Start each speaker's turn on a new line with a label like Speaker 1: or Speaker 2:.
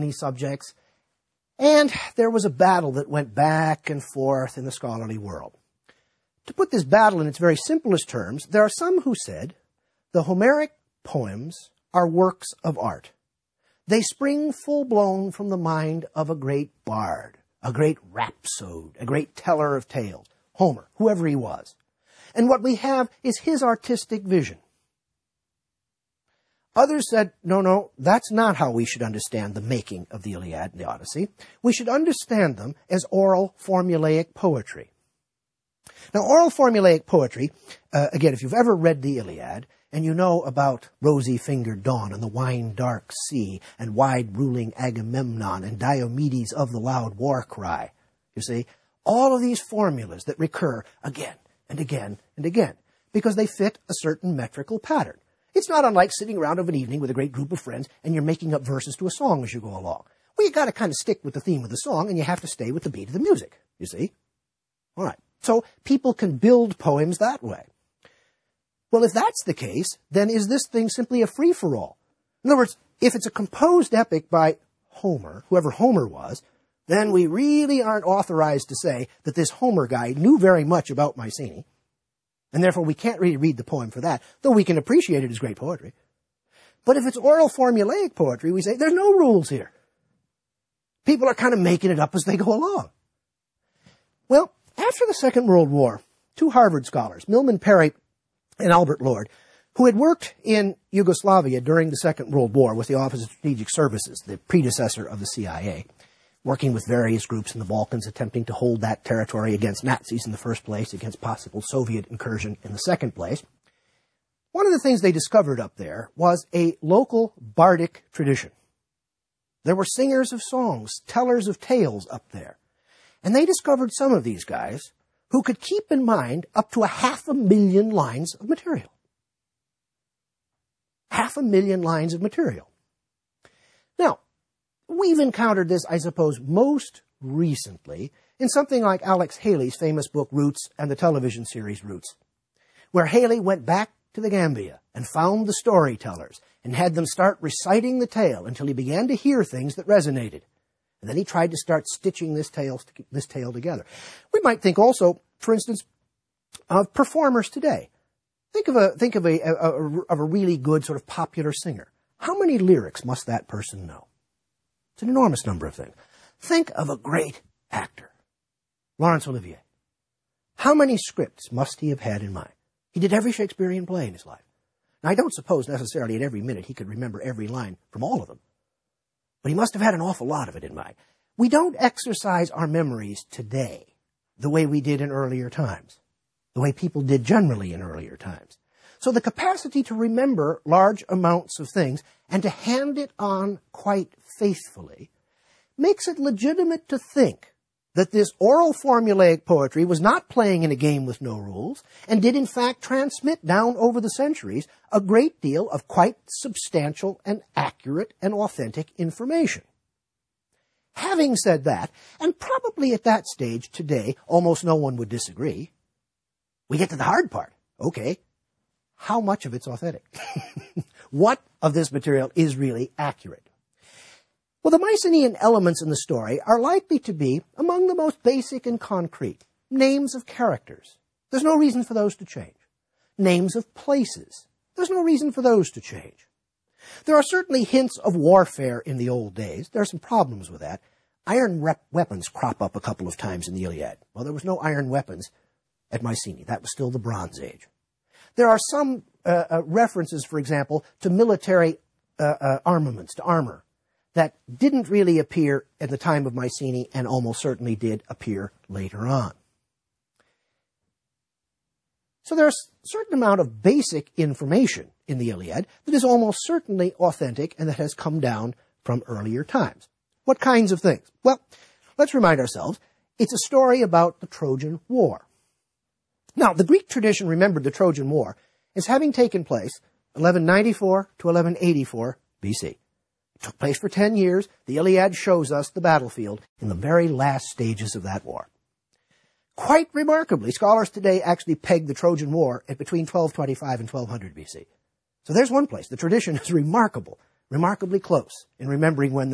Speaker 1: Orkney subjects, and there was a battle that went back and forth in the scholarly world. To put this battle in its very simplest terms, there are some who said the Homeric poems are works of art. They spring full-blown from the mind of a great bard, a great rhapsode, a great teller of tales, Homer, whoever he was. And what we have is his artistic vision. Others said, no, that's not how we should understand the making of the Iliad and the Odyssey. We should understand them as oral formulaic poetry. Now, oral formulaic poetry, again, if you've ever read the Iliad, and you know about rosy-fingered dawn and the wine-dark sea and wide-ruling Agamemnon and Diomedes of the loud war cry, you see, all of these formulas that recur again and again and again, because they fit a certain metrical pattern. It's not unlike sitting around of an evening with a great group of friends and you're making up verses to a song as you go along. Well, you got to kind of stick with the theme of the song, and you have to stay with the beat of the music, you see. All right, so people can build poems that way. Well, if that's the case, then is this thing simply a free-for-all? In other words, if it's a composed epic by Homer, whoever Homer was, then we really aren't authorized to say that this Homer guy knew very much about Mycenae, and therefore we can't really read the poem for that, though we can appreciate it as great poetry. But if it's oral formulaic poetry, we say there's no rules here. People are kind of making it up as they go along. Well, after the Second World War, two Harvard scholars, Milman Parry and Albert Lord, who had worked in Yugoslavia during the Second World War with the Office of Strategic Services, the predecessor of the CIA, working with various groups in the Balkans, attempting to hold that territory against Nazis in the first place, against possible Soviet incursion in the second place. One of the things they discovered up there was a local bardic tradition. There were singers of songs, tellers of tales up there. And they discovered some of these guys who could keep in mind up to 500,000 lines of material. 500,000 lines of material. Now, we've encountered this, I suppose, most recently in something like Alex Haley's famous book Roots and the television series Roots, where Haley went back to the Gambia and found the storytellers and had them start reciting the tale until he began to hear things that resonated. And then he tried to start stitching this tale together. We might think also, for instance, of performers today. Think of a really good sort of popular singer. How many lyrics must that person know? It's an enormous number of things. Think of a great actor, Laurence Olivier. How many scripts must he have had in mind? He did every Shakespearean play in his life. Now, I don't suppose necessarily at every minute he could remember every line from all of them, but he must have had an awful lot of it in mind. We don't exercise our memories today the way we did in earlier times, the way people did generally in earlier times. So the capacity to remember large amounts of things and to hand it on quite faithfully makes it legitimate to think that this oral formulaic poetry was not playing in a game with no rules and did in fact transmit down over the centuries a great deal of quite substantial and accurate and authentic information. Having said that, and probably at that stage today almost no one would disagree, we get to the hard part. Okay, how much of it's authentic? What of this material is really accurate? Well, the Mycenaean elements in the story are likely to be among the most basic and concrete. Names of characters. There's no reason for those to change. Names of places. There's no reason for those to change. There are certainly hints of warfare in the old days. There are some problems with that. Iron weapons crop up a couple of times in the Iliad. Well, there was no iron weapons at Mycenae. That was still the Bronze Age. There are some references, for example, to military armaments, to armor, that didn't really appear at the time of Mycenae and almost certainly did appear later on. So there's a certain amount of basic information in the Iliad that is almost certainly authentic and that has come down from earlier times. What kinds of things? Well, let's remind ourselves, it's a story about the Trojan War. Now, the Greek tradition remembered the Trojan War as having taken place 1194 to 1184 BC. It took place for 10 years. The Iliad shows us the battlefield in the very last stages of that war. Quite remarkably, scholars today actually peg the Trojan War at between 1225 and 1200 BC. So there's one place. The tradition is remarkably close in remembering when